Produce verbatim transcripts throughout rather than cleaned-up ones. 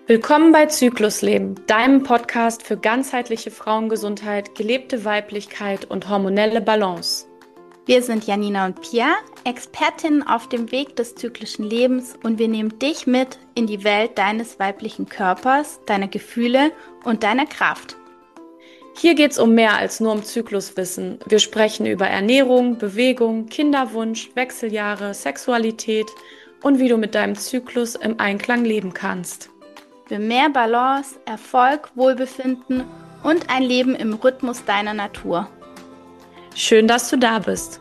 Willkommen bei Zyklusleben, deinem Podcast für ganzheitliche Frauengesundheit, gelebte Weiblichkeit und hormonelle Balance. Wir sind Janina und Pia, Expertinnen auf dem Weg des zyklischen Lebens, und wir nehmen dich mit in die Welt deines weiblichen Körpers, deiner Gefühle und deiner Kraft. Hier geht es um mehr als nur um Zykluswissen. Wir sprechen über Ernährung, Bewegung, Kinderwunsch, Wechseljahre, Sexualität und wie du mit deinem Zyklus im Einklang leben kannst. Für mehr Balance, Erfolg, Wohlbefinden und ein Leben im Rhythmus deiner Natur. Schön, dass du da bist.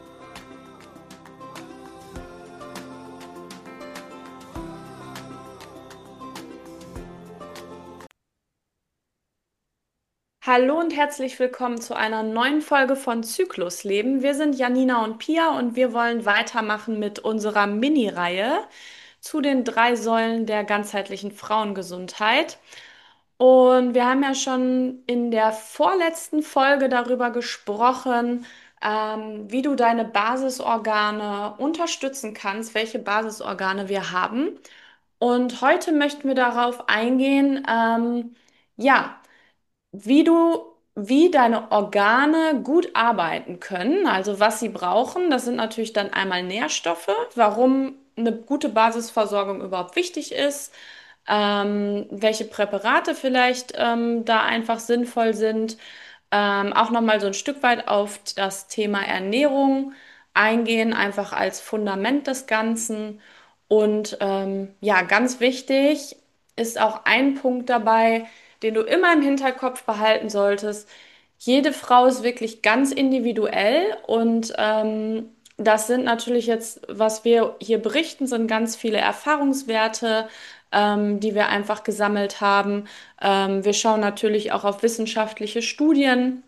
Hallo und herzlich willkommen zu einer neuen Folge von Zyklusleben. Wir sind Janina und Pia und wir wollen weitermachen mit unserer Mini-Reihe zu den drei Säulen der ganzheitlichen Frauengesundheit. Und wir haben ja schon in der vorletzten Folge darüber gesprochen, ähm, wie du deine Basisorgane unterstützen kannst, welche Basisorgane wir haben. Und heute möchten wir darauf eingehen, ähm, ja, wie du, wie deine Organe gut arbeiten können, also was sie brauchen. Das sind natürlich dann einmal Nährstoffe, warum eine gute Basisversorgung überhaupt wichtig ist, ähm, welche Präparate vielleicht ähm, da einfach sinnvoll sind, ähm, auch nochmal so ein Stück weit auf das Thema Ernährung eingehen, einfach als Fundament des Ganzen. Und ähm, ja, ganz wichtig ist auch ein Punkt dabei, den du immer im Hinterkopf behalten solltest. Jede Frau ist wirklich ganz individuell und ähm, das sind natürlich jetzt, was wir hier berichten, sind ganz viele Erfahrungswerte, ähm, die wir einfach gesammelt haben. Ähm, wir schauen natürlich auch auf wissenschaftliche Studien.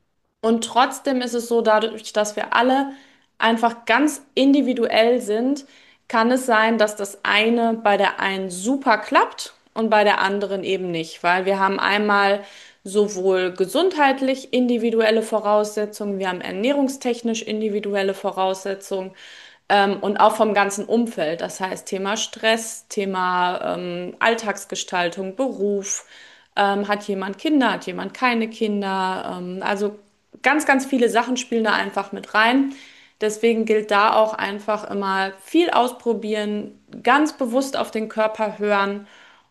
Und trotzdem ist es so, dadurch, dass wir alle einfach ganz individuell sind, kann es sein, dass das eine bei der einen super klappt und bei der anderen eben nicht, weil wir haben einmal sowohl gesundheitlich individuelle Voraussetzungen, wir haben ernährungstechnisch individuelle Voraussetzungen, ähm, und auch vom ganzen Umfeld. Das heißt Thema Stress, Thema ähm, Alltagsgestaltung, Beruf. Ähm, hat jemand Kinder, hat jemand keine Kinder? Ähm, also ganz, ganz viele Sachen spielen da einfach mit rein. Deswegen gilt da auch einfach immer viel ausprobieren, ganz bewusst auf den Körper hören.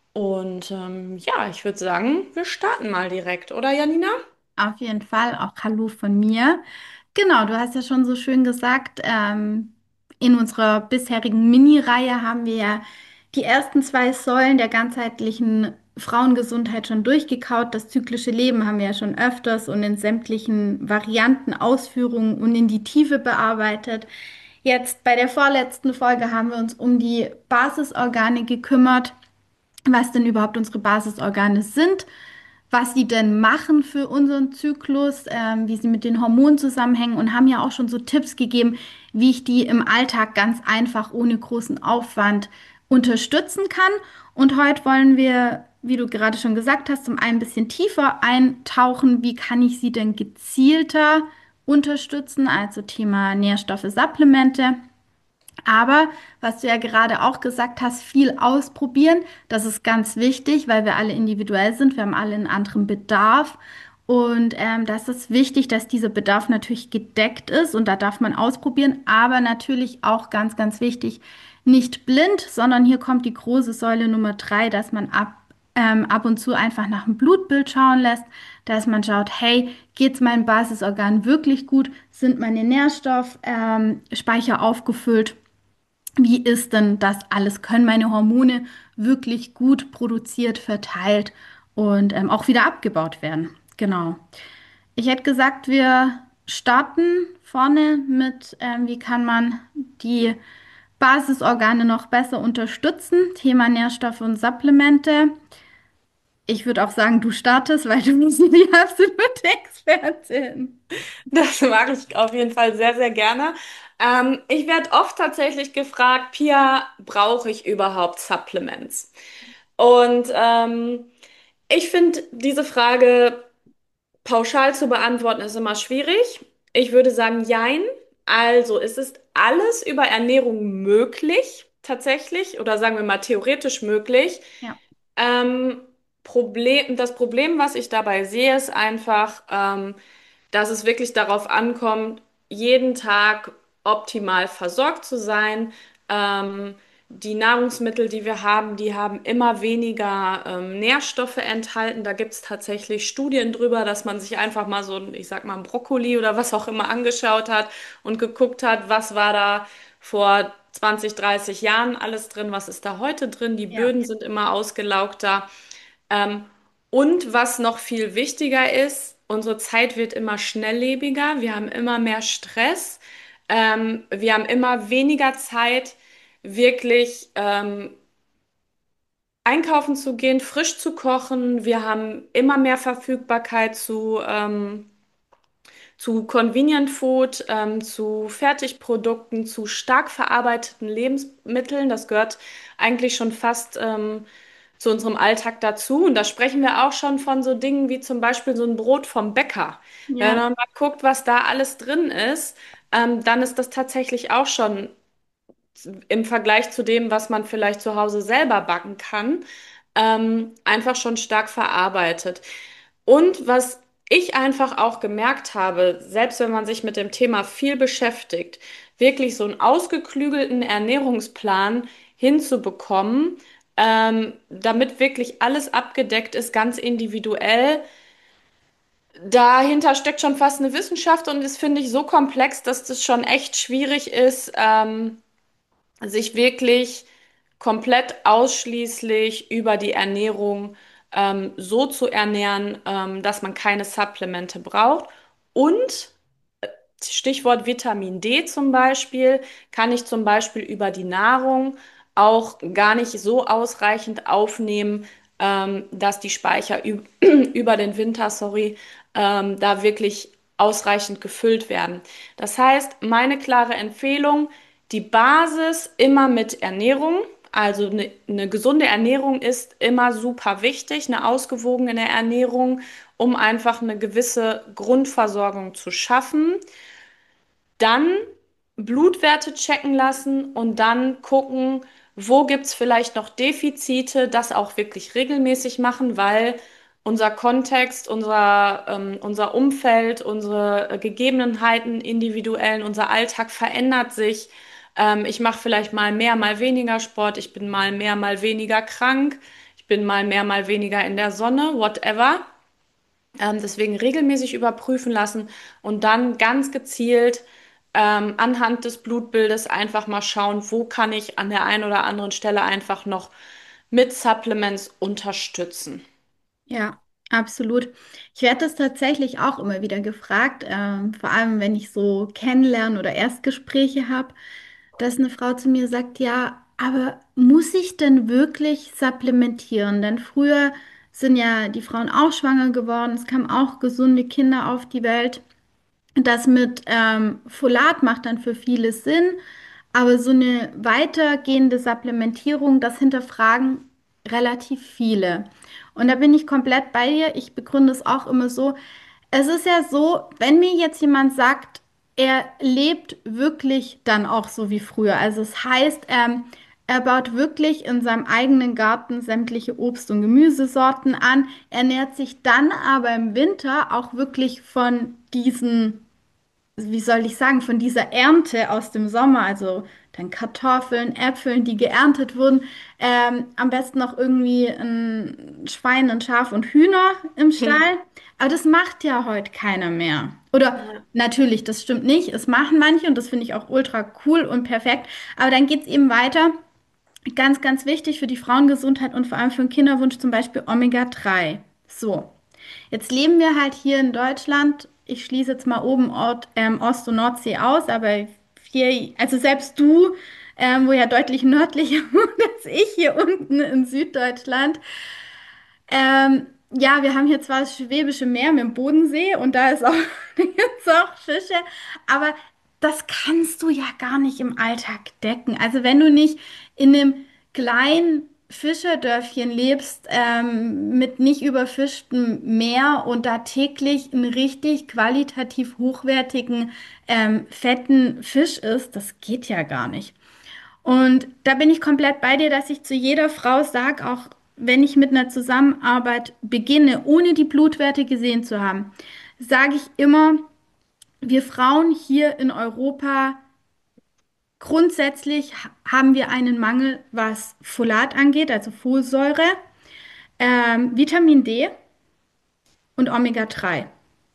Und ähm, ja, ich würde sagen, wir starten mal direkt, oder Janina? Auf jeden Fall auch Hallo von mir. Genau, du hast ja schon so schön gesagt, ähm, in unserer bisherigen Mini-Reihe haben wir ja die ersten zwei Säulen der ganzheitlichen Frauengesundheit schon durchgekaut. Das zyklische Leben haben wir ja schon öfters und in sämtlichen Varianten, Ausführungen und in die Tiefe bearbeitet. Jetzt bei der vorletzten Folge haben wir uns um die Basisorgane gekümmert, was denn überhaupt unsere Basisorgane sind, was sie denn machen für unseren Zyklus, ähm, wie sie mit den Hormonen zusammenhängen, und haben ja auch schon so Tipps gegeben, wie ich die im Alltag ganz einfach ohne großen Aufwand unterstützen kann. Und heute wollen wir, wie du gerade schon gesagt hast, zum einen ein bisschen tiefer eintauchen, wie kann ich sie denn gezielter unterstützen, also Thema Nährstoffe, Supplemente. Aber was du ja gerade auch gesagt hast, viel ausprobieren, das ist ganz wichtig, weil wir alle individuell sind, wir haben alle einen anderen Bedarf. Und ähm, das ist wichtig, dass dieser Bedarf natürlich gedeckt ist, und da darf man ausprobieren, aber natürlich auch ganz, ganz wichtig, nicht blind, sondern hier kommt die große Säule Nummer drei, dass man ab, ähm, ab und zu einfach nach dem Blutbild schauen lässt, dass man schaut, hey, geht es meinem Basisorgan wirklich gut? Sind meine Nährstoffspeicher ähm, Speicher aufgefüllt? Wie ist denn das alles? Können meine Hormone wirklich gut produziert, verteilt und ähm, auch wieder abgebaut werden? Genau. Ich hätte gesagt, wir starten vorne mit, ähm, wie kann man die Basisorgane noch besser unterstützen? Thema Nährstoffe und Supplemente. Ich würde auch sagen, du startest, weil du bist die absolute Expertin. Das mache ich auf jeden Fall sehr, sehr gerne. Ähm, ich werde oft tatsächlich gefragt, Pia, brauche ich überhaupt Supplements? Und ähm, ich finde, diese Frage pauschal zu beantworten ist immer schwierig. Ich würde sagen, jein. Also, es ist alles über Ernährung möglich, tatsächlich, oder sagen wir mal theoretisch möglich. Ja. Ähm, Problem, das Problem, was ich dabei sehe, ist einfach, ähm, dass es wirklich darauf ankommt, jeden Tag optimal versorgt zu sein. Ähm, Die Nahrungsmittel, die wir haben, die haben immer weniger ähm, Nährstoffe enthalten. Da gibt es tatsächlich Studien drüber, dass man sich einfach mal so, ein, ich sag mal, ein Brokkoli oder was auch immer angeschaut hat und geguckt hat, was war da vor zwanzig, dreißig Jahren alles drin, was ist da heute drin. Die Ja. Böden sind immer ausgelaugter. Ähm, und was noch viel wichtiger ist, unsere Zeit wird immer schnelllebiger, wir haben immer mehr Stress, ähm, wir haben immer weniger Zeit, wirklich ähm, einkaufen zu gehen, frisch zu kochen. Wir haben immer mehr Verfügbarkeit zu, ähm, zu Convenient Food, ähm, zu Fertigprodukten, zu stark verarbeiteten Lebensmitteln. Das gehört eigentlich schon fast ähm, zu unserem Alltag dazu. Und da sprechen wir auch schon von so Dingen wie zum Beispiel so ein Brot vom Bäcker. Wenn Ja, man mal guckt, was da alles drin ist, ähm, dann ist das tatsächlich auch schon im Vergleich zu dem, was man vielleicht zu Hause selber backen kann, ähm, einfach schon stark verarbeitet. Und was ich einfach auch gemerkt habe, selbst wenn man sich mit dem Thema viel beschäftigt, wirklich so einen ausgeklügelten Ernährungsplan hinzubekommen, ähm, damit wirklich alles abgedeckt ist, ganz individuell. Dahinter steckt schon fast eine Wissenschaft und das finde ich so komplex, dass das schon echt schwierig ist, ähm, sich wirklich komplett ausschließlich über die Ernährung ähm, so zu ernähren, ähm, dass man keine Supplemente braucht. Und Stichwort Vitamin D zum Beispiel, kann ich zum Beispiel über die Nahrung auch gar nicht so ausreichend aufnehmen, ähm, dass die Speicher üb über den Winter, sorry, ähm, da wirklich ausreichend gefüllt werden. Das heißt, meine klare Empfehlung, die Basis immer mit Ernährung. Also eine, eine gesunde Ernährung ist immer super wichtig, eine ausgewogene Ernährung, um einfach eine gewisse Grundversorgung zu schaffen. Dann Blutwerte checken lassen und dann gucken, wo gibt es vielleicht noch Defizite, das auch wirklich regelmäßig machen, weil unser Kontext, unser, ähm, unser Umfeld, unsere äh, Gegebenheiten individuellen, unser Alltag verändert sich. Ähm, ich mache vielleicht mal mehr, mal weniger Sport, ich bin mal mehr, mal weniger krank, ich bin mal mehr, mal weniger in der Sonne, whatever. Ähm, deswegen regelmäßig überprüfen lassen und dann ganz gezielt ähm, anhand des Blutbildes einfach mal schauen, wo kann ich an der einen oder anderen Stelle einfach noch mit Supplements unterstützen. ja, absolut. Ich werde das tatsächlich auch immer wieder gefragt, ähm, vor allem wenn ich so Kennenlernen oder Erstgespräche habe, dass eine Frau zu mir sagt, ja, aber muss ich denn wirklich supplementieren? Denn früher sind ja die Frauen auch schwanger geworden, es kamen auch gesunde Kinder auf die Welt. Das mit ähm, Folat macht dann für viele Sinn, aber so eine weitergehende Supplementierung, das hinterfragen relativ viele. Und da bin ich komplett bei dir. Ich begründe es auch immer so. Es ist ja so, wenn mir jetzt jemand sagt, er lebt wirklich dann auch so wie früher. Also es heißt, ähm, er baut wirklich in seinem eigenen Garten sämtliche Obst- und Gemüsesorten an, ernährt sich dann aber im Winter auch wirklich von diesen, wie soll ich sagen, von dieser Ernte aus dem Sommer, also dann Kartoffeln, Äpfeln, die geerntet wurden, ähm, am besten noch irgendwie ein Schwein, ein Schaf und Hühner im Stall. Aber das macht ja heute keiner mehr. Oder Ja. natürlich, das stimmt nicht, es machen manche und das finde ich auch ultra cool und perfekt. Aber dann geht es eben weiter. Ganz, ganz wichtig für die Frauengesundheit und vor allem für den Kinderwunsch zum Beispiel Omega drei. So. Jetzt leben wir halt hier in Deutschland. Ich schließe jetzt mal oben Ort, ähm, Ost- und Nordsee aus, aber hier, also selbst du, ähm, wo ja deutlich nördlicher wohnt als ich hier unten in Süddeutschland, ähm, ja, wir haben hier zwar das Schwäbische Meer mit dem Bodensee und da ist auch, da gibt's auch Fische, aber das kannst du ja gar nicht im Alltag decken. Also wenn du nicht in einem kleinen Fischerdörfchen lebst, ähm, mit nicht überfischtem Meer und da täglich einen richtig qualitativ hochwertigen, ähm, fetten Fisch isst, das geht ja gar nicht. Und da bin ich komplett bei dir, dass ich zu jeder Frau sage, auch wenn ich mit einer Zusammenarbeit beginne, ohne die Blutwerte gesehen zu haben, sage ich immer, wir Frauen hier in Europa, grundsätzlich ha- haben wir einen Mangel, was Folat angeht, also Folsäure, ähm, Vitamin D und Omega drei.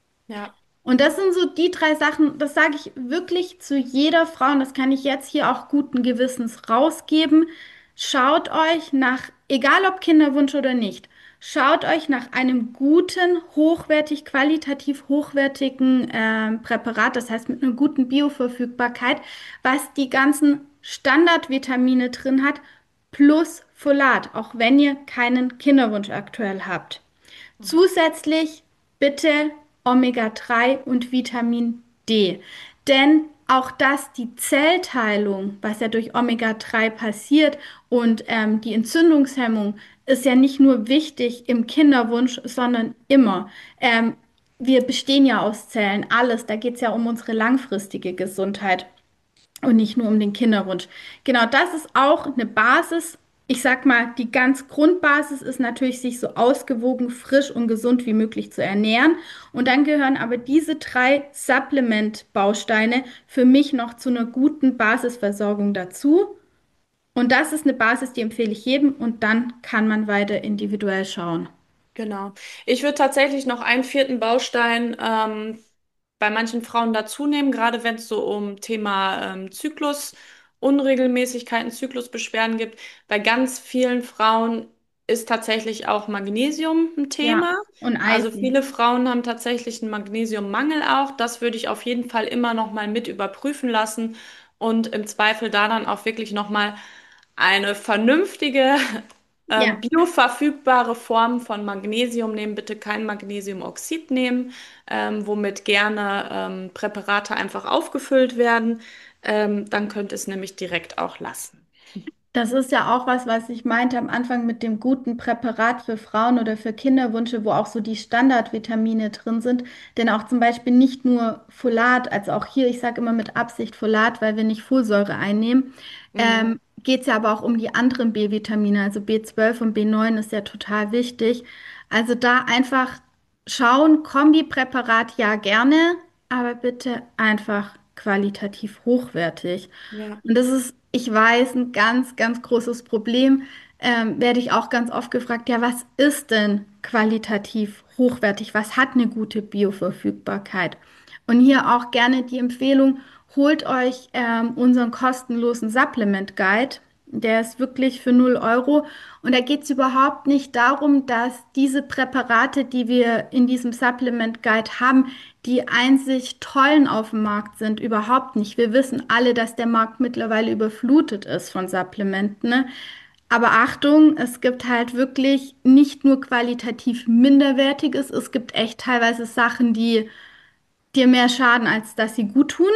Ja, Und das sind so die drei Sachen, das sage ich wirklich zu jeder Frau, und das kann ich jetzt hier auch guten Gewissens rausgeben. Schaut euch nach, egal ob Kinderwunsch oder nicht, schaut euch nach einem guten, hochwertig, qualitativ hochwertigen ähm, Präparat, das heißt mit einer guten Bioverfügbarkeit, was die ganzen Standardvitamine drin hat, plus Folat, auch wenn ihr keinen Kinderwunsch aktuell habt. Zusätzlich bitte Omega drei und Vitamin D. Denn auch das, die Zellteilung, was ja durch Omega drei passiert und ähm, die Entzündungshemmung, ist ja nicht nur wichtig im Kinderwunsch, sondern immer. Ähm, wir bestehen ja aus Zellen, alles. Da geht es ja um unsere langfristige Gesundheit und nicht nur um den Kinderwunsch. Genau, das ist auch eine Basis. Ich sag mal, die ganz Grundbasis ist natürlich, sich so ausgewogen, frisch und gesund wie möglich zu ernähren. Und dann gehören aber diese drei Supplement-Bausteine für mich noch zu einer guten Basisversorgung dazu. Und das ist eine Basis, die empfehle ich jedem. Und dann kann man weiter individuell schauen. genau. Ich würde tatsächlich noch einen vierten Baustein ähm, bei manchen Frauen dazu nehmen, gerade wenn es so um Thema ähm, Zyklus, Unregelmäßigkeiten, Zyklusbeschwerden gibt. Bei ganz vielen Frauen ist tatsächlich auch Magnesium ein Ja, Thema. und Also Eisen. viele Frauen haben tatsächlich einen Magnesiummangel auch. Das würde ich auf jeden Fall immer noch mal mit überprüfen lassen und im Zweifel da dann auch wirklich noch mal eine vernünftige ähm, Ja. bioverfügbare Form von Magnesium nehmen, bitte kein Magnesiumoxid nehmen, ähm, womit gerne ähm, Präparate einfach aufgefüllt werden. Ähm, dann könnt ihr es nämlich direkt auch lassen. Das ist ja auch was, was ich meinte am Anfang mit dem guten Präparat für Frauen oder für Kinderwünsche, wo auch so die Standardvitamine drin sind. Denn auch zum Beispiel nicht nur Folat, also auch hier, ich sage immer mit Absicht Folat, weil wir nicht Folsäure einnehmen, Mhm. ähm, geht es ja aber auch um die anderen B-Vitamine. Also B zwölf und B neun ist ja total wichtig. Also da einfach schauen, Kombipräparat ja gerne, aber bitte einfach qualitativ hochwertig. Ja. Und das ist, ich weiß, ein ganz, ganz großes Problem. Ähm, werde ich auch ganz oft gefragt, ja, was ist denn qualitativ hochwertig? Was hat eine gute Bioverfügbarkeit? Und hier auch gerne die Empfehlung, holt euch ähm, unseren kostenlosen Supplement Guide. Der ist wirklich für null Euro. Und da geht es überhaupt nicht darum, dass diese Präparate, die wir in diesem Supplement Guide haben, die einzig tollen auf dem Markt sind. Überhaupt nicht. Wir wissen alle, dass der Markt mittlerweile überflutet ist von Supplementen. Ne? Aber Achtung, es gibt halt wirklich nicht nur qualitativ minderwertiges, es gibt echt teilweise Sachen, die dir mehr schaden, als dass sie gut tun.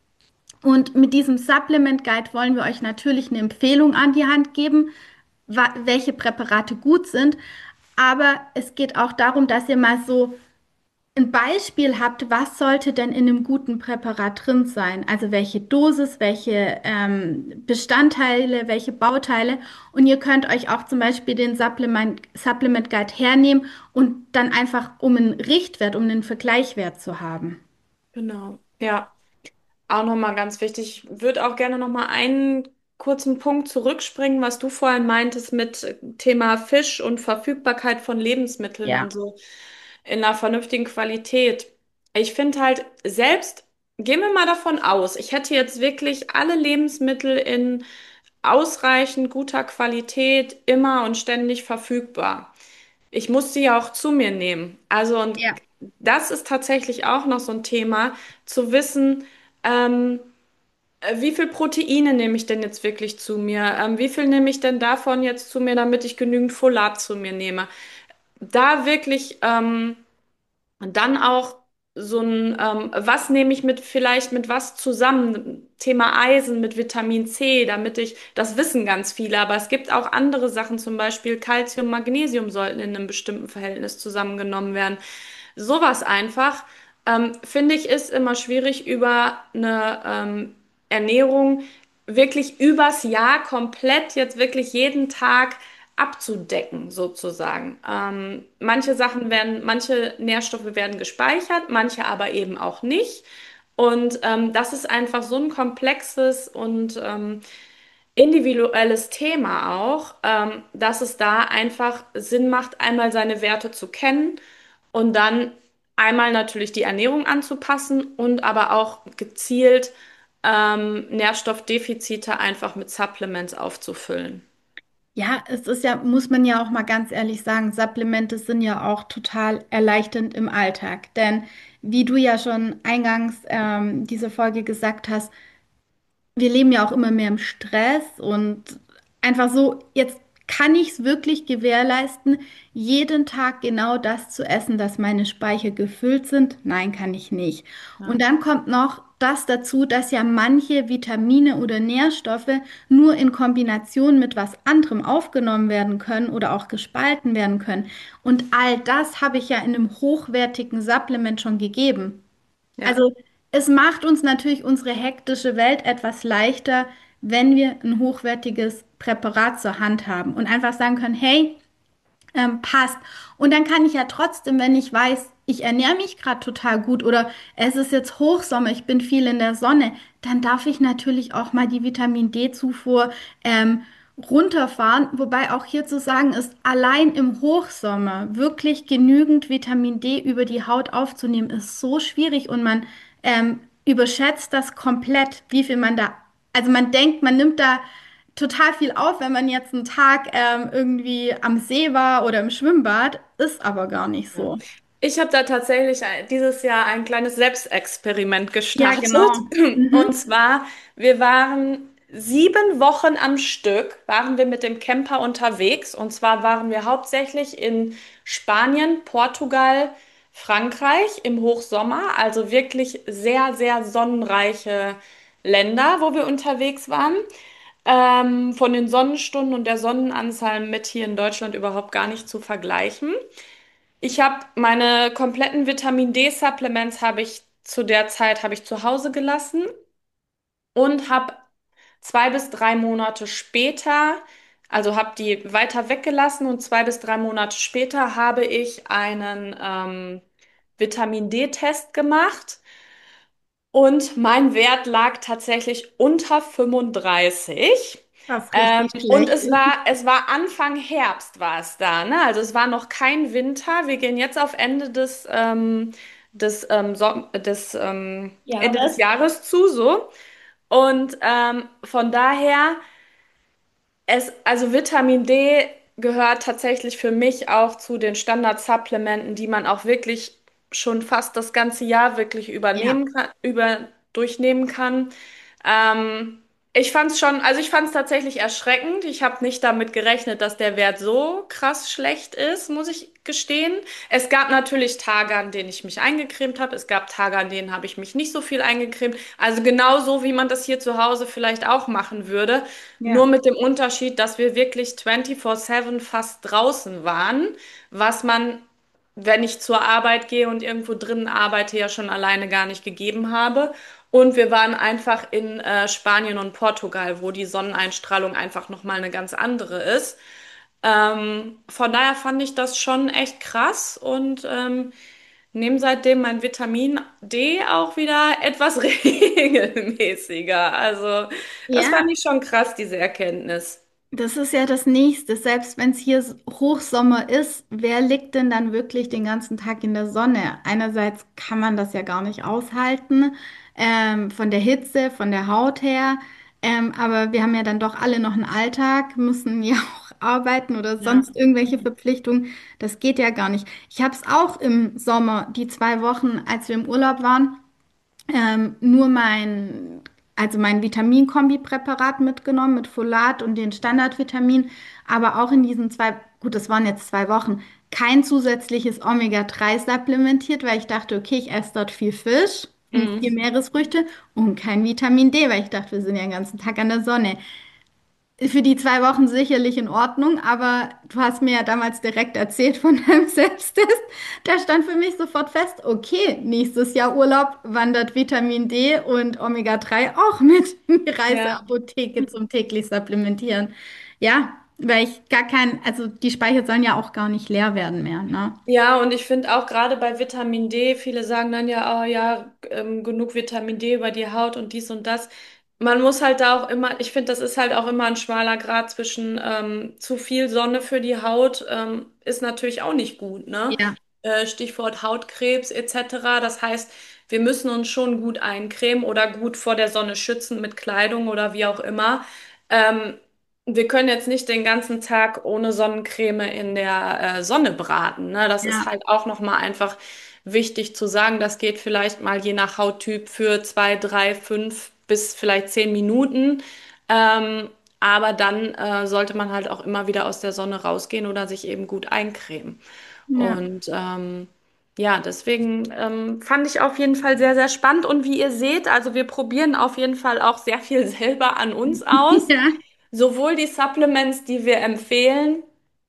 Und mit diesem Supplement Guide wollen wir euch natürlich eine Empfehlung an die Hand geben, wa- welche Präparate gut sind. Aber es geht auch darum, dass ihr mal so ein Beispiel habt, was sollte denn in einem guten Präparat drin sein? Also welche Dosis, welche ähm, Bestandteile, welche Bauteile. Und ihr könnt euch auch zum Beispiel den Supplement, Supplement Guide hernehmen und dann einfach um einen Richtwert, um einen Vergleichswert zu haben. Genau. Ja. Auch nochmal ganz wichtig. Ich würde auch gerne nochmal einen kurzen Punkt zurückspringen, was du vorhin meintest mit Thema Fisch und Verfügbarkeit von Lebensmitteln Ja, und so in einer vernünftigen Qualität. Ich finde halt, selbst, gehen wir mal davon aus, ich hätte jetzt wirklich alle Lebensmittel in ausreichend guter Qualität immer und ständig verfügbar. Ich muss sie ja auch zu mir nehmen. Also, und ja. das ist tatsächlich auch noch so ein Thema, zu wissen, ähm, äh, wie viel Proteine nehme ich denn jetzt wirklich zu mir? Ähm, wie viel nehme ich denn davon jetzt zu mir, damit ich genügend Folat zu mir nehme? Da wirklich ähm, dann auch so ein, ähm, was nehme ich mit vielleicht mit was zusammen? Thema Eisen mit Vitamin C, damit ich, das wissen ganz viele, aber es gibt auch andere Sachen, zum Beispiel Calcium, Magnesium sollten in einem bestimmten Verhältnis zusammengenommen werden. Sowas einfach, ähm, finde ich, ist immer schwierig über eine ähm, Ernährung wirklich übers Jahr komplett jetzt wirklich jeden Tag abzudecken, sozusagen. Ähm, manche Sachen werden, manche Nährstoffe werden gespeichert, manche aber eben auch nicht. Und ähm, das ist einfach so ein komplexes und ähm, individuelles Thema auch, ähm, dass es da einfach Sinn macht, einmal seine Werte zu kennen und dann einmal natürlich die Ernährung anzupassen und aber auch gezielt ähm, Nährstoffdefizite einfach mit Supplements aufzufüllen. Ja, es ist ja, muss man ja auch mal ganz ehrlich sagen, Supplemente sind ja auch total erleichternd im Alltag. Denn wie du ja schon eingangs ähm, diese Folge gesagt hast, wir leben ja auch immer mehr im Stress und einfach so, jetzt kann ich es wirklich gewährleisten, jeden Tag genau das zu essen, dass meine Speicher gefüllt sind? Nein, kann ich nicht. Und Ja. dann kommt noch das dazu, dass ja manche Vitamine oder Nährstoffe nur in Kombination mit was anderem aufgenommen werden können oder auch gespalten werden können. Und all das habe ich ja in einem hochwertigen Supplement schon gegeben. Ja. Also es macht uns natürlich unsere hektische Welt etwas leichter, wenn wir ein hochwertiges Präparat zur Hand haben und einfach sagen können, hey, ähm, passt. Und dann kann ich ja trotzdem, wenn ich weiß, ich ernähre mich gerade total gut oder es ist jetzt Hochsommer, ich bin viel in der Sonne, dann darf ich natürlich auch mal die Vitamin D-Zufuhr ähm, runterfahren. Wobei auch hier zu sagen ist, allein im Hochsommer wirklich genügend Vitamin D über die Haut aufzunehmen, ist so schwierig und man ähm, überschätzt das komplett, wie viel man da, also man denkt, man nimmt da total viel auf, wenn man jetzt einen Tag ähm, irgendwie am See war oder im Schwimmbad, ist aber gar nicht Ja. so. Ich habe da tatsächlich ein- dieses Jahr ein kleines Selbstexperiment Ja, gestartet. genau. Und Mhm. zwar, wir waren sieben Wochen am Stück, waren wir mit dem Camper unterwegs. Und zwar waren wir hauptsächlich in Spanien, Portugal, Frankreich im Hochsommer. Also wirklich sehr, sehr sonnenreiche Länder, wo wir unterwegs waren. Ähm, von den Sonnenstunden und der Sonnenanzahl mit hier in Deutschland überhaupt gar nicht zu vergleichen. Ich habe meine kompletten Vitamin D-Supplements habe ich zu der Zeit habe ich zu Hause gelassen und habe zwei bis drei Monate später, also habe die weiter weggelassen und zwei bis drei Monate später habe ich einen ähm, Vitamin D-Test gemacht und mein Wert lag tatsächlich unter fünfunddreißig. Was Ähm, richtig und schlecht es ist. war, es war Anfang Herbst war es da, ne? Also es war noch kein Winter. Wir gehen jetzt auf Ende des, ähm, des, ähm, Som des ähm, Ende des Jahres. Jahres zu, so. Und ähm, von daher es, also Vitamin D gehört tatsächlich für mich auch zu den Standard-Supplementen, die man auch wirklich schon fast das ganze Jahr wirklich Ja. übernehmen kann, über, durchnehmen kann. Ähm, ich fand es schon, also ich fand es tatsächlich erschreckend. Ich habe nicht damit gerechnet, dass der Wert so krass schlecht ist, muss ich gestehen. Es gab natürlich Tage, an denen ich mich eingecremt habe. Es gab Tage, an denen habe ich mich nicht so viel eingecremt. Also genau so, wie man das hier zu Hause vielleicht auch machen würde. Nur Ja. mit dem Unterschied, dass wir wirklich vierundzwanzig sieben fast draußen waren, was man, wenn ich zur Arbeit gehe und irgendwo drinnen arbeite, ja schon alleine gar nicht gegeben habe. Und wir waren einfach in äh, Spanien und Portugal, wo die Sonneneinstrahlung einfach nochmal eine ganz andere ist. Ähm, von daher fand ich das schon echt krass und ähm, nehme seitdem mein Vitamin D auch wieder etwas regelmäßiger. Also, das fand Ja, ich schon krass, diese Erkenntnis. das ist ja das Nächste. Selbst wenn es hier Hochsommer ist, wer liegt denn dann wirklich den ganzen Tag in der Sonne? Einerseits kann man das ja gar nicht aushalten, ähm, von der Hitze, von der Haut her. Ähm, aber wir haben ja dann doch alle noch einen Alltag, müssen ja auch arbeiten oder Ja. sonst irgendwelche Verpflichtungen. Das geht ja gar nicht. Ich habe es auch im Sommer, die zwei Wochen, als wir im Urlaub waren, ähm, nur mein, also mein Vitaminkombi-Präparat mitgenommen mit Folat und den Standardvitamin, aber auch in diesen zwei, gut, das waren jetzt zwei Wochen, kein zusätzliches Omega drei supplementiert, weil ich dachte, okay, ich esse dort viel Fisch und viel Mhm. Meeresfrüchte und kein Vitamin D, weil ich dachte, wir sind ja den ganzen Tag an der Sonne. Für die zwei Wochen sicherlich in Ordnung, aber du hast mir ja damals direkt erzählt von deinem Selbsttest. Da stand für mich sofort fest, okay, nächstes Jahr Urlaub wandert Vitamin D und Omega drei auch mit in die Ja. Reiseapotheke zum täglich Supplementieren. Ja, weil ich gar kein, also die Speicher sollen ja auch gar nicht leer werden mehr, ne? Ja, und ich finde auch gerade bei Vitamin D, viele sagen dann ja, oh ja, ähm, genug Vitamin D über die Haut und dies und das. Man muss halt da auch immer, ich finde, das ist halt auch immer ein schmaler Grat zwischen ähm, zu viel Sonne für die Haut, ähm, ist natürlich auch nicht gut, ne? Ja, Äh, Stichwort Hautkrebs et cetera. Das heißt, wir müssen uns schon gut eincremen oder gut vor der Sonne schützen mit Kleidung oder wie auch immer. Ähm, Wir können jetzt nicht den ganzen Tag ohne Sonnencreme in der äh, Sonne braten, ne? Das ist ja, halt auch nochmal einfach wichtig zu sagen. Das geht vielleicht mal je nach Hauttyp für zwei, drei, fünf bis vielleicht zehn Minuten. Ähm, aber dann äh, sollte man halt auch immer wieder aus der Sonne rausgehen oder sich eben gut eincremen. ja, Und ähm, ja, deswegen ähm, fand ich auf jeden Fall sehr, sehr spannend. Und wie ihr seht, also wir probieren auf jeden Fall auch sehr viel selber an uns aus. ja. Sowohl die Supplements, die wir empfehlen,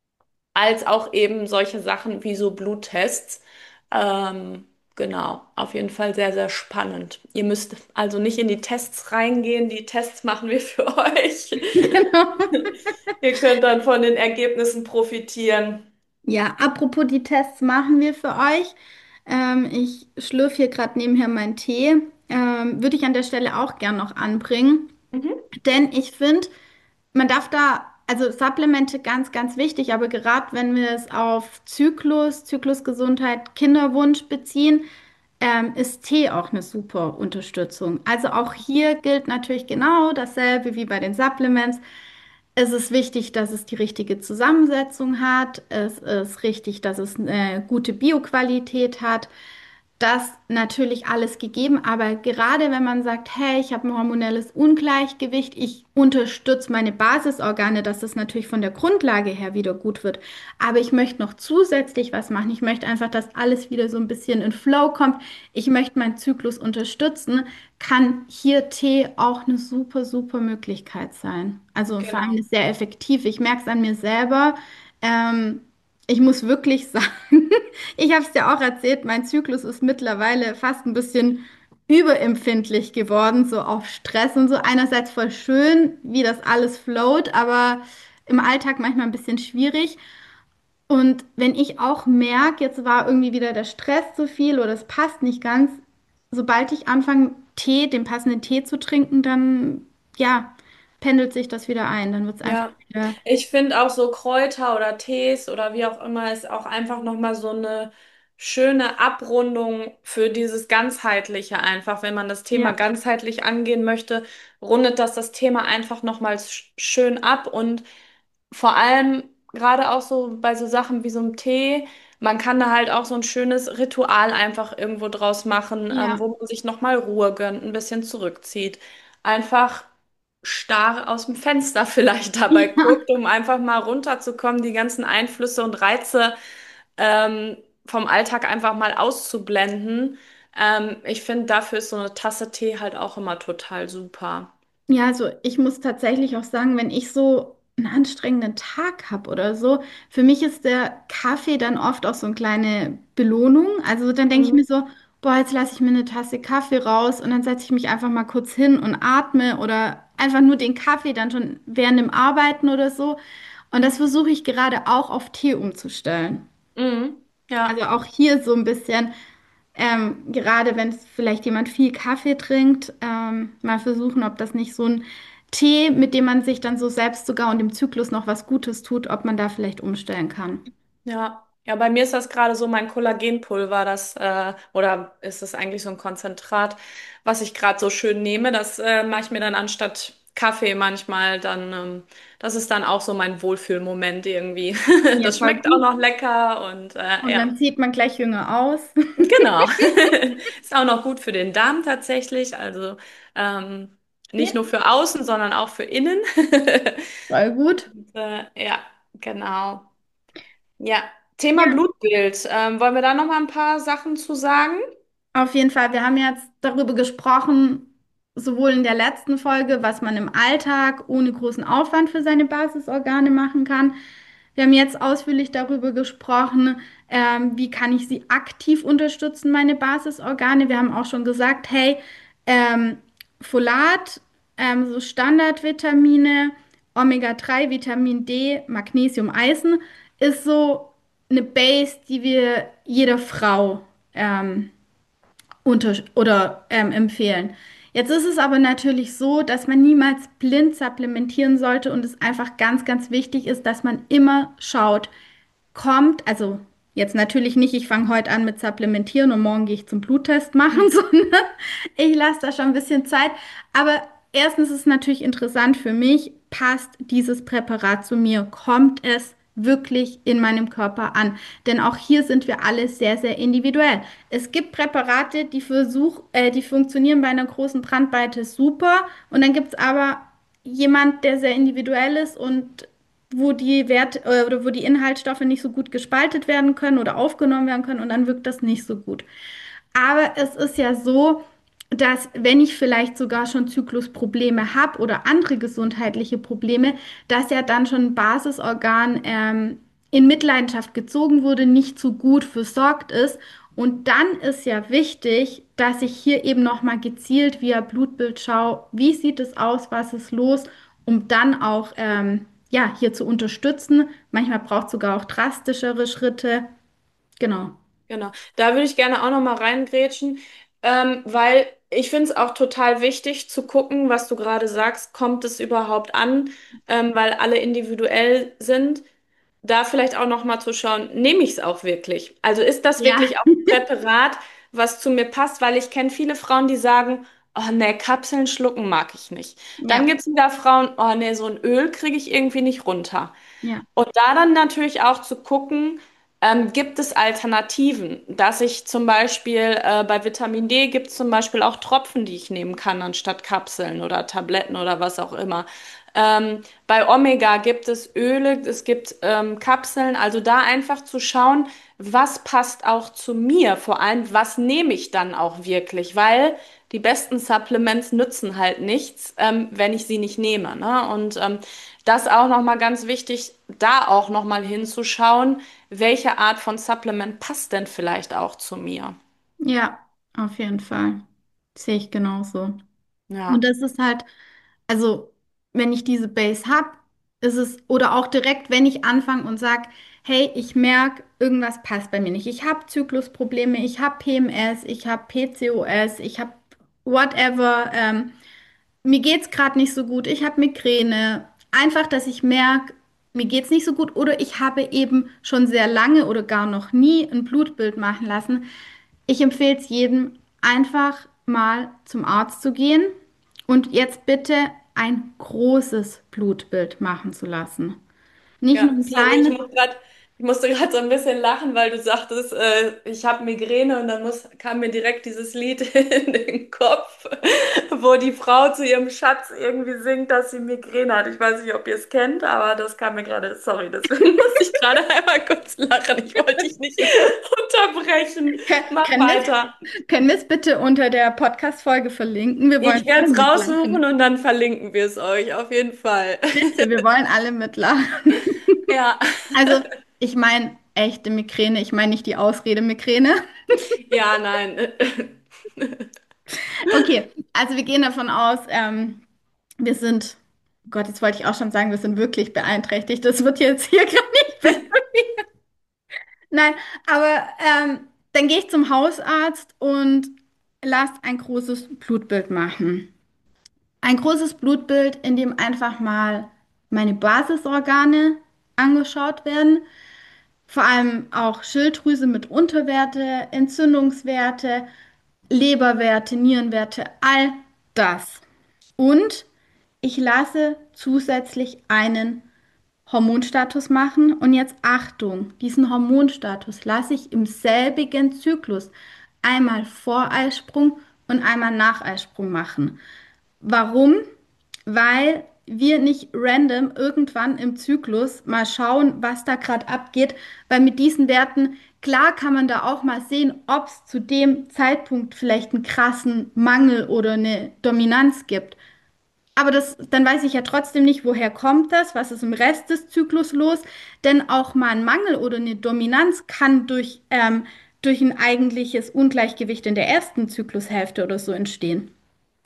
als auch eben solche Sachen wie so Bluttests. Ähm, genau, auf jeden Fall sehr, sehr spannend. Ihr müsst also nicht in die Tests reingehen, die Tests machen wir für euch. Genau. Ihr könnt dann von den Ergebnissen profitieren. Ja, apropos die Tests machen wir für euch. Ähm, ich schlürfe hier gerade nebenher meinen Tee. Ähm, würde ich an der Stelle auch gern noch anbringen. Mhm. Denn ich finde, man darf da, also Supplemente ganz, ganz wichtig, aber gerade wenn wir es auf Zyklus, Zyklusgesundheit, Kinderwunsch beziehen, ähm, ist Tee auch eine super Unterstützung. Also auch hier gilt natürlich genau dasselbe wie bei den Supplements. Es ist wichtig, dass es die richtige Zusammensetzung hat. Es ist richtig, dass es eine gute Bioqualität hat. Das natürlich alles gegeben, aber gerade wenn man sagt, hey, ich habe ein hormonelles Ungleichgewicht, ich unterstütze meine Basisorgane, dass das natürlich von der Grundlage her wieder gut wird. Aber ich möchte noch zusätzlich was machen. Ich möchte einfach, dass alles wieder so ein bisschen in Flow kommt. Ich möchte meinen Zyklus unterstützen. Kann hier Tee auch eine super, super Möglichkeit sein. Also vor allem Genau. ist sehr effektiv. Ich merke es an mir selber. Ähm, Ich muss wirklich sagen, ich habe es dir auch erzählt, mein Zyklus ist mittlerweile fast ein bisschen überempfindlich geworden, so auf Stress und so. Einerseits voll schön, wie das alles float, aber im Alltag manchmal ein bisschen schwierig. Und wenn ich auch merke, jetzt war irgendwie wieder der Stress zu viel oder es passt nicht ganz, sobald ich anfange, Tee, den passenden Tee zu trinken, dann ja, pendelt sich das wieder ein. Dann wird es einfach Ja, wieder, ich finde auch so Kräuter oder Tees oder wie auch immer ist auch einfach nochmal so eine schöne Abrundung für dieses Ganzheitliche einfach. Wenn man das Thema ja, ganzheitlich angehen möchte, rundet das das Thema einfach nochmal sch- schön ab und vor allem gerade auch so bei so Sachen wie so einem Tee, man kann da halt auch so ein schönes Ritual einfach irgendwo draus machen, ähm, ja, wo man sich nochmal Ruhe gönnt, ein bisschen zurückzieht. Einfach starr aus dem Fenster vielleicht dabei ja. guckt, um einfach mal runterzukommen, die ganzen Einflüsse und Reize ähm, vom Alltag einfach mal auszublenden. Ähm, ich finde, dafür ist so eine Tasse Tee halt auch immer total super. Ja, also ich muss tatsächlich auch sagen, wenn ich so einen anstrengenden Tag habe oder so, für mich ist der Kaffee dann oft auch so eine kleine Belohnung. Also dann denke ich mir Mhm. so, boah, jetzt lasse ich mir eine Tasse Kaffee raus und dann setze ich mich einfach mal kurz hin und atme oder einfach nur den Kaffee dann schon während dem Arbeiten oder so. Und das versuche ich gerade auch auf Tee umzustellen. Mhm. Also Ja. auch hier so ein bisschen. Ähm, gerade wenn es vielleicht jemand viel Kaffee trinkt, ähm, mal versuchen, ob das nicht so ein Tee, mit dem man sich dann so selbst sogar und im Zyklus noch was Gutes tut, ob man da vielleicht umstellen kann. Ja, ja, bei mir ist das gerade so mein Kollagenpulver, das äh, oder ist es eigentlich so ein Konzentrat, was ich gerade so schön nehme. Das äh, mache ich mir dann anstatt Kaffee manchmal dann. Ähm, das ist dann auch so mein Wohlfühlmoment irgendwie. Ja, Das voll schmeckt auch gut. noch lecker und äh, Und ja, dann sieht man gleich jünger aus. genau. Ist auch noch gut für den Darm tatsächlich. Also ähm, Ja, nicht nur für außen, sondern auch für innen. voll gut. Und, äh, ja, genau. Ja, Thema Ja, Blutbild. Ähm, wollen wir da noch mal ein paar Sachen zu sagen? auf jeden Fall. Wir haben jetzt darüber gesprochen, sowohl in der letzten Folge, was man im Alltag ohne großen Aufwand für seine Basisorgane machen kann. Wir haben jetzt ausführlich darüber gesprochen, ähm, wie kann ich sie aktiv unterstützen, meine Basisorgane. Wir haben auch schon gesagt, hey, ähm, Folat, ähm, so Standardvitamine Omega drei, Vitamin D, Magnesium, Eisen ist so eine Base, die wir jeder Frau ähm, unter oder ähm, empfehlen. Jetzt ist es aber natürlich so, dass man niemals blind supplementieren sollte und es einfach ganz, ganz wichtig ist, dass man immer schaut, kommt, also jetzt natürlich nicht, ich fange heute an mit Supplementieren und morgen gehe ich zum Bluttest machen, sondern ich lasse da schon ein bisschen Zeit. Aber erstens ist es natürlich interessant für mich, passt dieses Präparat zu mir? Kommt es wirklich in meinem Körper an? Denn auch hier sind wir alle sehr, sehr individuell. Es gibt Präparate, die versuch, äh, die funktionieren bei einer großen Brandweite super und dann gibt es aber jemand, der sehr individuell ist und wo die Wert äh, oder wo die Inhaltsstoffe nicht so gut gespaltet werden können oder aufgenommen werden können und dann wirkt das nicht so gut. Aber es ist ja so, dass wenn ich vielleicht sogar schon Zyklusprobleme habe oder andere gesundheitliche Probleme, dass ja dann schon ein Basisorgan ähm, in Mitleidenschaft gezogen wurde, nicht so gut versorgt ist. Und dann ist ja wichtig, dass ich hier eben nochmal gezielt via Blutbild schaue, wie sieht es aus, was ist los, um dann auch ähm, ja, hier zu unterstützen. Manchmal braucht es sogar auch drastischere Schritte. Genau. Genau, da würde ich gerne auch noch mal reingrätschen, ähm, weil ich finde es auch total wichtig zu gucken, was du gerade sagst, kommt es überhaupt an, ähm, weil alle individuell sind. Da vielleicht auch noch mal zu schauen, nehme ich es auch wirklich? Also ist das Ja, wirklich auch ein Präparat, was zu mir passt? Weil ich kenne viele Frauen, die sagen, oh nee, Kapseln schlucken mag ich nicht. Dann ja, gibt es wieder Frauen, oh nee, so ein Öl kriege ich irgendwie nicht runter. ja, Und da dann natürlich auch zu gucken, ähm, gibt es Alternativen? Dass ich zum Beispiel äh, bei Vitamin D gibt es zum Beispiel auch Tropfen, die ich nehmen kann, anstatt Kapseln oder Tabletten oder was auch immer. Ähm, bei Omega gibt es Öle, es gibt ähm, Kapseln, also da einfach zu schauen, was passt auch zu mir, vor allem, was nehme ich dann auch wirklich, weil die besten Supplements nützen halt nichts, ähm, wenn ich sie nicht nehme, ne? Und ähm, das auch nochmal ganz wichtig, da auch nochmal hinzuschauen, welche Art von Supplement passt denn vielleicht auch zu mir. ja, auf jeden Fall. Sehe ich genauso. Und Ja, das ist halt, also wenn ich diese Base habe, ist es, oder auch direkt, wenn ich anfange und sage, hey, ich merke, irgendwas passt bei mir nicht. Ich habe Zyklusprobleme, ich habe P M S, ich habe P C O S, ich habe whatever, ähm, mir geht's gerade nicht so gut, ich habe Migräne. Einfach, dass ich merke, mir geht's nicht so gut oder ich habe eben schon sehr lange oder gar noch nie ein Blutbild machen lassen. Ich empfehle es jedem, einfach mal zum Arzt zu gehen und jetzt bitte ein großes Blutbild machen zu lassen. Nicht nur ja, ein sorry, ich kleines. muss grad, ich musste gerade so ein bisschen lachen, weil du sagtest, äh, ich habe Migräne und dann muss, kam mir direkt dieses Lied in den Kopf, wo die Frau zu ihrem Schatz irgendwie singt, dass sie Migräne hat. Ich weiß nicht, ob ihr es kennt, aber das kam mir gerade, sorry, deswegen musste ich gerade einmal kurz lachen. Ich wollte dich nicht unterbrechen. Kö- Mach Können wir weiter. es, können wir es bitte unter der Podcast-Folge verlinken? Wir wollen Ich alle werde es raussuchen mitlachen. und dann verlinken wir es euch, auf jeden Fall. Bitte, wir wollen alle mitlachen. Ja, Also, ich meine echte Migräne, ich meine nicht die Ausrede Migräne. ja, nein. Okay, also wir gehen davon aus, ähm, wir sind, oh Gott, jetzt wollte ich auch schon sagen, wir sind wirklich beeinträchtigt. Das wird jetzt hier gar nicht besser. Nein, aber ähm, dann gehe ich zum Hausarzt und lasse ein großes Blutbild machen. Ein großes Blutbild, in dem einfach mal meine Basisorgane angeschaut werden. Vor allem auch Schilddrüse mit Unterwerte, Entzündungswerte, Leberwerte, Nierenwerte, all das. Und ich lasse zusätzlich einen Hormonstatus machen. Und jetzt Achtung, diesen Hormonstatus lasse ich im selbigen Zyklus einmal vor Eisprung und einmal nach Eisprung machen. Warum? Weil wir nicht random irgendwann im Zyklus mal schauen, was da gerade abgeht, weil mit diesen Werten, klar kann man da auch mal sehen, ob es zu dem Zeitpunkt vielleicht einen krassen Mangel oder eine Dominanz gibt. Aber das, dann weiß ich ja trotzdem nicht, woher kommt das, was ist im Rest des Zyklus los, denn auch mal ein Mangel oder eine Dominanz kann durch, ähm, durch ein eigentliches Ungleichgewicht in der ersten Zyklushälfte oder so entstehen.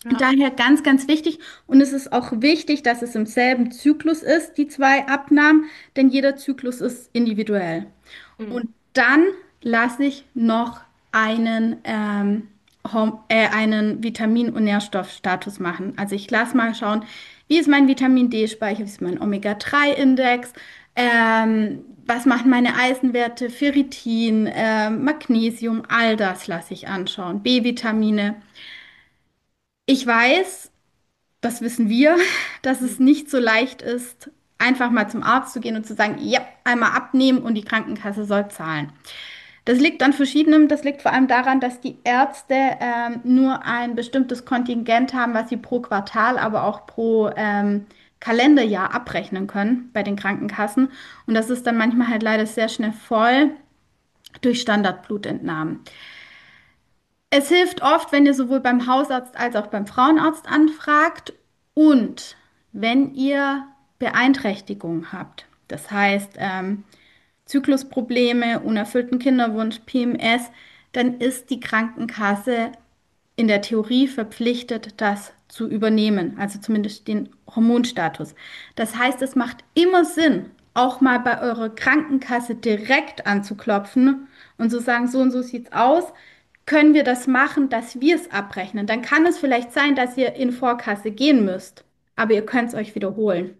Ja. Daher ganz, ganz wichtig. Und es ist auch wichtig, dass es im selben Zyklus ist, die zwei Abnahmen, denn jeder Zyklus ist individuell. Mhm. Und dann lasse ich noch einen, ähm, Horm- äh, einen Vitamin- und Nährstoffstatus machen. Also ich lasse mal schauen, wie ist mein Vitamin D-Speicher, wie ist mein Omega drei Index, ähm, was machen meine Eisenwerte, Ferritin, ähm, Magnesium, all das lasse ich anschauen, B-Vitamine. Ich weiß, das wissen wir, dass es nicht so leicht ist, einfach mal zum Arzt zu gehen und zu sagen, ja, einmal abnehmen und die Krankenkasse soll zahlen. Das liegt an verschiedenem. Das liegt vor allem daran, dass die Ärzte ähm, nur ein bestimmtes Kontingent haben, was sie pro Quartal, aber auch pro ähm, Kalenderjahr abrechnen können bei den Krankenkassen. Und das ist dann manchmal halt leider sehr schnell voll durch Standardblutentnahmen. Es hilft oft, wenn ihr sowohl beim Hausarzt als auch beim Frauenarzt anfragt und wenn ihr Beeinträchtigungen habt. Das heißt, ähm, Zyklusprobleme, unerfüllten Kinderwunsch, P M S, dann ist die Krankenkasse in der Theorie verpflichtet, das zu übernehmen, also zumindest den Hormonstatus. Das heißt, es macht immer Sinn, auch mal bei eurer Krankenkasse direkt anzuklopfen und zu sagen, so und so sieht's aus. Können wir das machen, dass wir es abrechnen? Dann kann es vielleicht sein, dass ihr in Vorkasse gehen müsst, aber ihr könnt es euch wiederholen.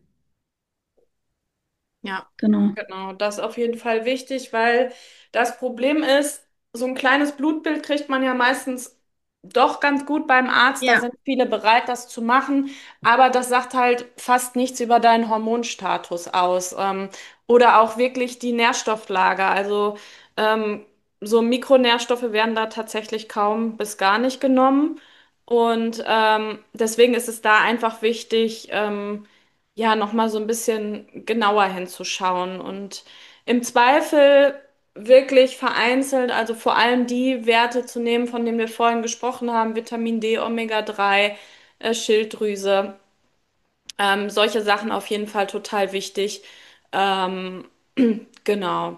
Ja, Genau. genau. Das ist auf jeden Fall wichtig, weil das Problem ist, so ein kleines Blutbild kriegt man ja meistens doch ganz gut beim Arzt. Da Ja, sind viele bereit, das zu machen. Aber das sagt halt fast nichts über deinen Hormonstatus aus. Ähm, oder auch wirklich die Nährstofflage. Also ähm, so Mikronährstoffe werden da tatsächlich kaum bis gar nicht genommen. Und ähm, deswegen ist es da einfach wichtig, ähm, ja, nochmal so ein bisschen genauer hinzuschauen und im Zweifel wirklich vereinzelt, also vor allem die Werte zu nehmen, von denen wir vorhin gesprochen haben, Vitamin D, Omega drei, äh, Schilddrüse, ähm, solche Sachen auf jeden Fall total wichtig. Ähm, genau.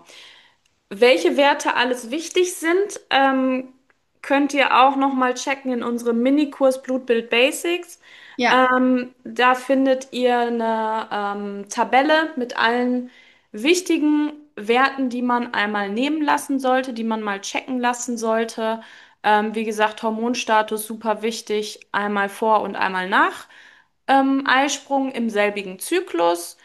Welche Werte alles wichtig sind, ähm, könnt ihr auch nochmal checken in unserem Minikurs Blutbild Basics. ja, Ähm, da findet ihr eine ähm, Tabelle mit allen wichtigen Werten, die man einmal nehmen lassen sollte, die man mal checken lassen sollte. Ähm, wie gesagt, Hormonstatus super wichtig, einmal vor und einmal nach ähm, Eisprung im selbigen Zyklus.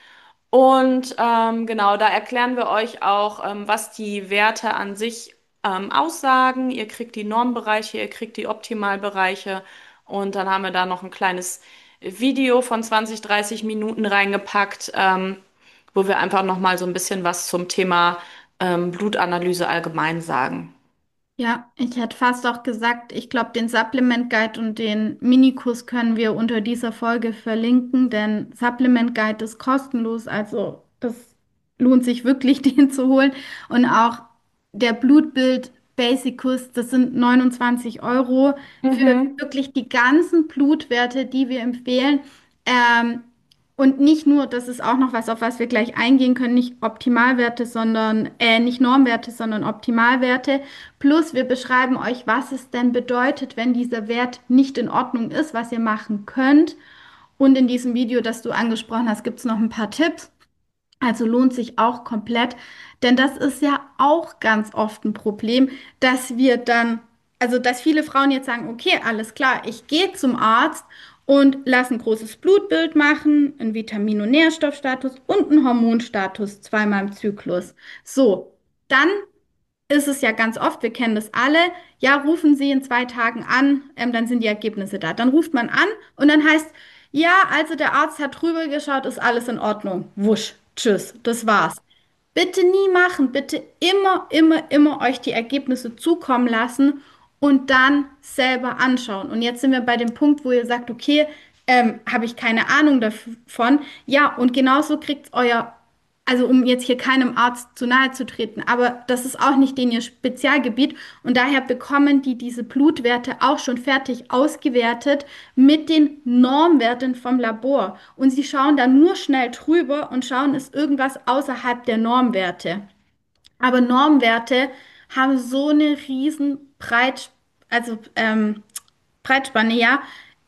Und ähm, genau, da erklären wir euch auch, ähm, was die Werte an sich ähm, aussagen. Ihr kriegt die Normbereiche, ihr kriegt die Optimalbereiche und dann haben wir da noch ein kleines Video von zwanzig, dreißig Minuten reingepackt, ähm, wo wir einfach noch mal so ein bisschen was zum Thema ähm, Blutanalyse allgemein sagen. ja. Ich hätte fast auch gesagt, ich glaube, den Supplement Guide und den Minikurs können wir unter dieser Folge verlinken, denn Supplement Guide ist kostenlos, also das lohnt sich wirklich, den zu holen. Und auch der Blutbild Basic Kurs, das sind neunundzwanzig Euro für Mhm. wirklich die ganzen Blutwerte, die wir empfehlen. Ähm, Und nicht nur, das ist auch noch was, auf was wir gleich eingehen können, nicht Optimalwerte, sondern, äh, nicht Normwerte, sondern Optimalwerte. Plus wir beschreiben euch, was es denn bedeutet, wenn dieser Wert nicht in Ordnung ist, was ihr machen könnt. Und in diesem Video, das du angesprochen hast, gibt es noch ein paar Tipps. Also lohnt sich auch komplett, denn das ist ja auch ganz oft ein Problem, dass wir dann, also dass viele Frauen jetzt sagen, okay, alles klar, ich gehe zum Arzt und lasse ein großes Blutbild machen, einen Vitamin- und Nährstoffstatus und einen Hormonstatus zweimal im Zyklus. So, dann ist es ja ganz oft, wir kennen das alle, ja, rufen Sie in zwei Tagen an, ähm, dann sind die Ergebnisse da. Dann ruft man an und dann heißt, ja, also der Arzt hat drüber geschaut, ist alles in Ordnung. Wusch, tschüss, das war's. Bitte nie machen, bitte immer, immer, immer euch die Ergebnisse zukommen lassen und dann selber anschauen. Und jetzt sind wir bei dem Punkt, wo ihr sagt, okay, ähm, habe ich keine Ahnung davon. Ja, und genauso kriegt euer, also um jetzt hier keinem Arzt zu nahe zu treten, aber das ist auch nicht den ihr Spezialgebiet und daher bekommen die diese Blutwerte auch schon fertig ausgewertet mit den Normwerten vom Labor. Und sie schauen da nur schnell drüber und schauen, ist irgendwas außerhalb der Normwerte. Aber Normwerte haben so eine riesen Breit, also ähm, Breitspanne, ja.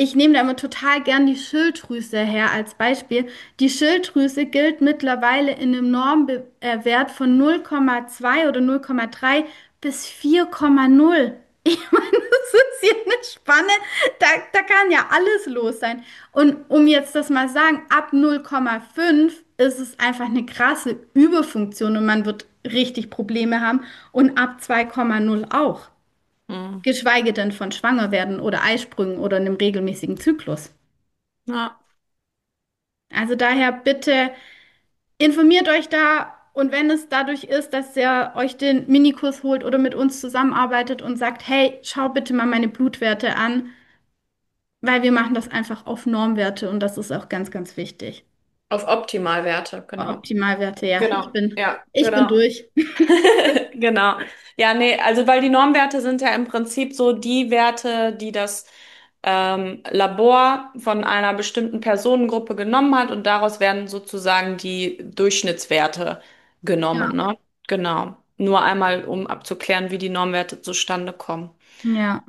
Ich nehme da immer total gern die Schilddrüse her als Beispiel. Die Schilddrüse gilt mittlerweile in einem Normwert von null Komma zwei oder null Komma drei bis vier Komma null. Ich meine, das ist hier eine Spanne, da, da kann ja alles los sein. Und um jetzt das mal sagen, ab null Komma fünf ist es einfach eine krasse Überfunktion und man wird richtig Probleme haben und ab zwei Komma null auch. Hm. Geschweige denn von Schwangerwerden oder Eisprüngen oder einem regelmäßigen Zyklus. Ja. Also daher bitte informiert euch da und wenn es dadurch ist, dass ihr euch den Minikurs holt oder mit uns zusammenarbeitet und sagt, hey, schau bitte mal meine Blutwerte an, weil wir machen das einfach auf Normwerte und das ist auch ganz, ganz wichtig. Auf Optimalwerte, genau. Optimalwerte, ja, ich Genau. bin, Ja, ich bin genau. durch. Genau. Ja, nee, also weil die Normwerte sind ja im Prinzip so die Werte, die das ähm, Labor von einer bestimmten Personengruppe genommen hat und daraus werden sozusagen die Durchschnittswerte genommen, Ja, ne? Genau. Nur einmal, um abzuklären, wie die Normwerte zustande kommen. ja,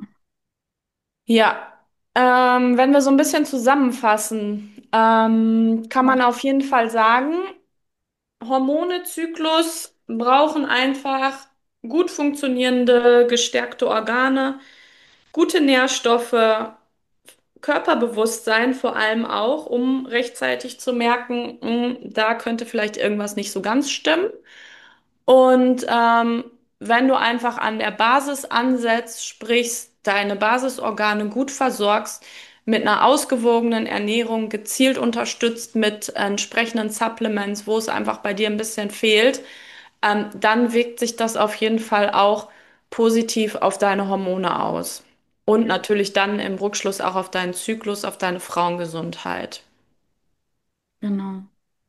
Ja, ähm, wenn wir so ein bisschen zusammenfassen, ähm, kann man auf jeden Fall sagen, Hormone, Zyklus brauchen einfach gut funktionierende, gestärkte Organe, gute Nährstoffe, Körperbewusstsein vor allem auch, um rechtzeitig zu merken, "Hm, da könnte vielleicht irgendwas nicht so ganz stimmen. Und ähm, wenn du einfach an der Basis ansetzt, sprich deine Basisorgane gut versorgst, mit einer ausgewogenen Ernährung, gezielt unterstützt mit entsprechenden Supplements, wo es einfach bei dir ein bisschen fehlt, ähm, dann wirkt sich das auf jeden Fall auch positiv auf deine Hormone aus. Und natürlich dann im Rückschluss auch auf deinen Zyklus, auf deine Frauengesundheit. genau.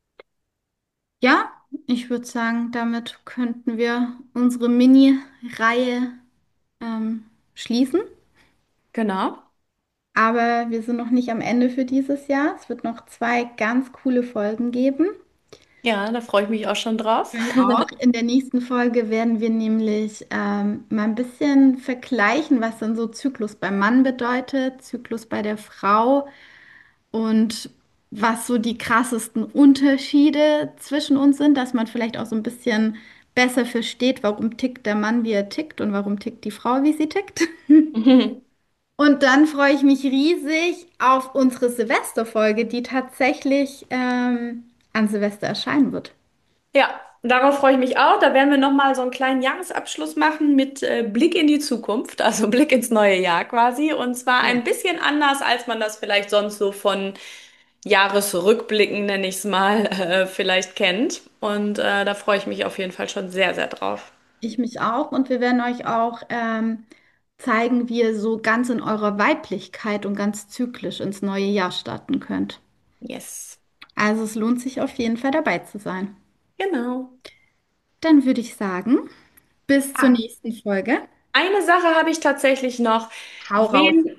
Ja, ich würde sagen, damit könnten wir unsere Mini-Reihe ähm, schließen. Genau. Aber wir sind noch nicht am Ende für dieses Jahr. Es wird noch zwei ganz coole Folgen geben. Ja, da freue ich mich auch schon drauf. Ich auch. In der nächsten Folge werden wir nämlich ähm, mal ein bisschen vergleichen, was dann so Zyklus beim Mann bedeutet, Zyklus bei der Frau und was so die krassesten Unterschiede zwischen uns sind, dass man vielleicht auch so ein bisschen besser versteht, warum tickt der Mann, wie er tickt und warum tickt die Frau, wie sie tickt. Und dann freue ich mich riesig auf unsere Silvesterfolge, die tatsächlich ähm, an Silvester erscheinen wird. Ja, darauf freue ich mich auch. Da werden wir nochmal so einen kleinen Jahresabschluss machen mit äh, Blick in die Zukunft, also Blick ins neue Jahr quasi. Und zwar Ja. ein bisschen anders, als man das vielleicht sonst so von Jahresrückblicken, nenne ich es mal, äh, vielleicht kennt. Und äh, da freue ich mich auf jeden Fall schon sehr, sehr drauf. Ich mich auch und wir werden euch auch ähm, zeigen, wie ihr so ganz in eurer Weiblichkeit und ganz zyklisch ins neue Jahr starten könnt. Yes. Also es lohnt sich auf jeden Fall dabei zu sein. Genau. Dann würde ich sagen, bis zur Ah, nächsten Folge. eine Sache habe ich tatsächlich noch. Hau raus. Wen,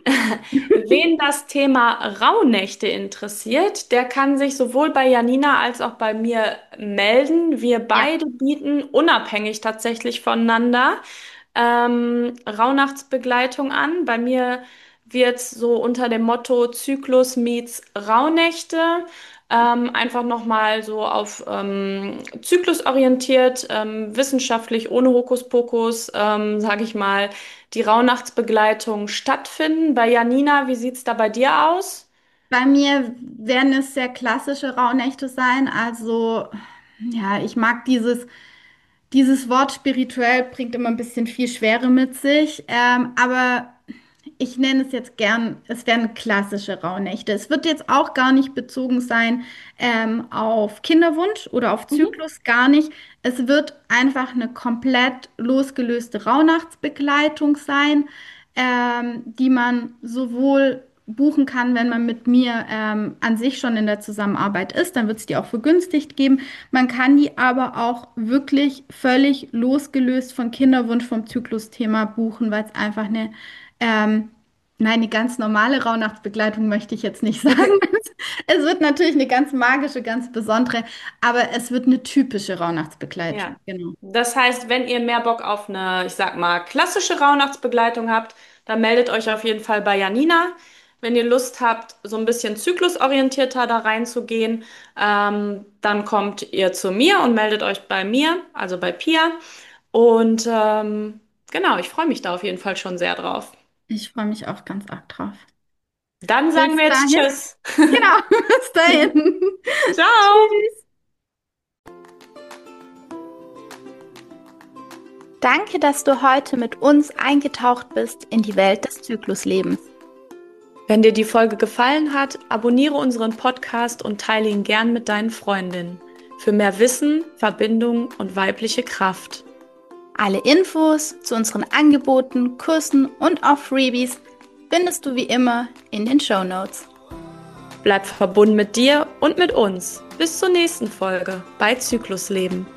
wen das Thema Rauhnächte interessiert, der kann sich sowohl bei Janina als auch bei mir melden. Wir Ja, beide bieten unabhängig tatsächlich voneinander ähm, Rauhnachtsbegleitung an. Bei mir wird so unter dem Motto Zyklus meets Rauhnächte ähm, einfach nochmal so auf ähm, Zyklus orientiert, ähm, wissenschaftlich, ohne Hokuspokus, ähm, sage ich mal, die Rauhnachtsbegleitung stattfinden. Bei Janina, wie sieht's da bei dir aus? bei mir werden es sehr klassische Rauhnächte sein. Also, ja, ich mag dieses, dieses Wort spirituell bringt immer ein bisschen viel Schwere mit sich. Ähm, aber ich nenne es jetzt gern, es werden klassische Rauhnächte. Es wird jetzt auch gar nicht bezogen sein ähm, auf Kinderwunsch oder auf Mhm. Zyklus, gar nicht. Es wird einfach eine komplett losgelöste Rauhnachtsbegleitung sein, ähm, die man sowohl buchen kann, wenn man mit mir ähm, an sich schon in der Zusammenarbeit ist, dann wird es die auch vergünstigt geben. Man kann die aber auch wirklich völlig losgelöst von Kinderwunsch, vom Zyklusthema buchen, weil es einfach eine ähm, nein, eine ganz normale Rauhnachtsbegleitung möchte ich jetzt nicht sagen. Es wird natürlich eine ganz magische, ganz besondere, aber es wird eine typische Rauhnachtsbegleitung. Ja. Genau. Das heißt, wenn ihr mehr Bock auf eine, ich sag mal, klassische Rauhnachtsbegleitung habt, dann meldet euch auf jeden Fall bei Janina. Wenn ihr Lust habt, so ein bisschen zyklusorientierter da reinzugehen, ähm, dann kommt ihr zu mir und meldet euch bei mir, also bei Pia. Und ähm, genau, ich freue mich da auf jeden Fall schon sehr drauf. Ich freue mich auch ganz arg drauf. Dann sagen Bis wir jetzt dahin. Tschüss. Genau, bis dahin. Ciao. Tschüss. Danke, dass du heute mit uns eingetaucht bist in die Welt des Zykluslebens. Wenn dir die Folge gefallen hat, abonniere unseren Podcast und teile ihn gern mit deinen Freundinnen. Für mehr Wissen, Verbindung und weibliche Kraft. Alle Infos zu unseren Angeboten, Kursen und auch Freebies findest du wie immer in den Shownotes. Bleib verbunden mit dir und mit uns. Bis zur nächsten Folge bei Zyklusleben.